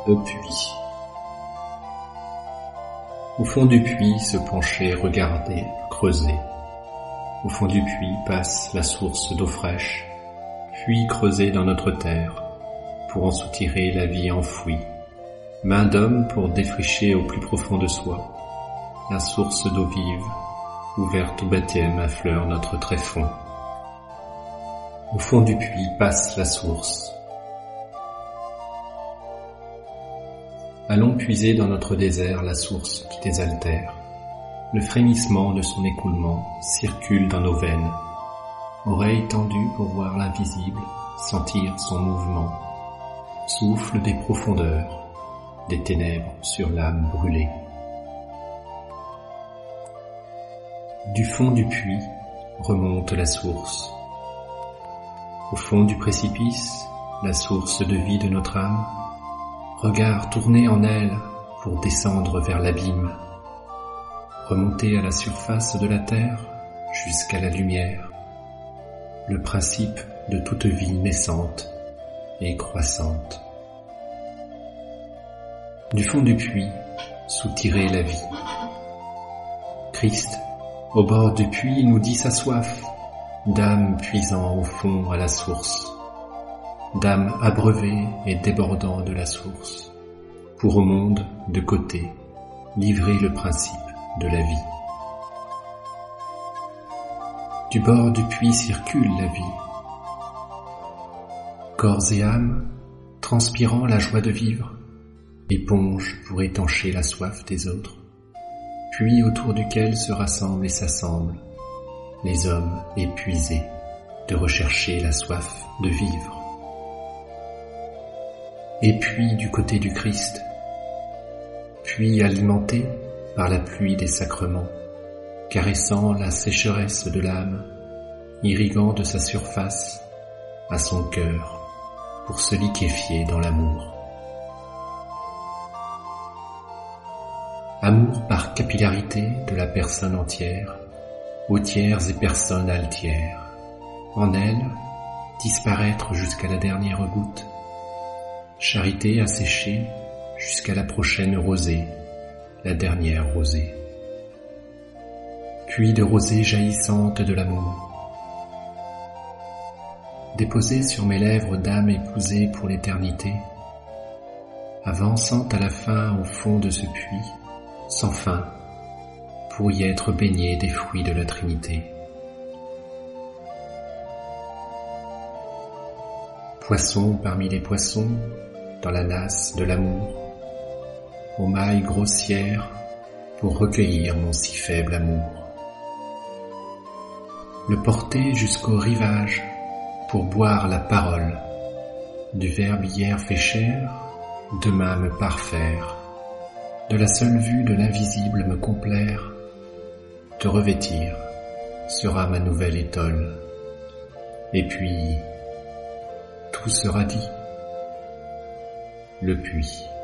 Le puits. Au fond du puits, se pencher, regarder, creuser. Au fond du puits passe la source d'eau fraîche, puits creusé dans notre terre, pour en soutirer la vie enfouie. Main d'homme pour défricher au plus profond de soi, la source d'eau vive, ouverte au baptême, affleure notre tréfonds. Au fond du puits passe la source. Allons puiser dans notre désert la source qui désaltère. Le frémissement de son écoulement circule dans nos veines. Oreille tendue pour voir l'invisible, sentir son mouvement. Souffle des profondeurs, des ténèbres sur l'âme brûlée. Du fond du puits remonte la source. Au fond du précipice, la source de vie de notre âme, regard tourné en elle pour descendre vers l'abîme, remonter à la surface de la terre jusqu'à la lumière, le principe de toute vie naissante et croissante. Du fond du puits, soutirer la vie. Christ, au bord du puits, nous dit sa soif, d'âme puisant au fond à la source, d'âme abreuvée et débordant de la source, pour au monde, de côté, livrer le principe de la vie. Du bord du puits circule la vie. Corps et âme, transpirant la joie de vivre, éponge pour étancher la soif des autres, puits autour duquel se rassemblent et s'assemblent les hommes épuisés de rechercher la soif de vivre. Et puis du côté du Christ, puis alimenté par la pluie des sacrements, caressant la sécheresse de l'âme, irriguant de sa surface à son cœur pour se liquéfier dans l'amour. Amour par capillarité de la personne entière, aux tiers et personnes altières, en elle disparaître jusqu'à la dernière goutte, charité asséchée jusqu'à la prochaine rosée, la dernière rosée. Puits de rosée jaillissante de l'amour, déposée sur mes lèvres d'âme épousée pour l'éternité, avançant à la fin au fond de ce puits, sans fin, pour y être baigné des fruits de la Trinité. Poisson parmi les poissons, dans la nasse de l'amour, aux mailles grossières pour recueillir mon si faible amour. Le porter jusqu'au rivage pour boire la parole, du verbe hier fait chair, demain me parfaire, de la seule vue de l'invisible me complaire, te revêtir sera ma nouvelle étole, et puis tout sera dit. Le puits.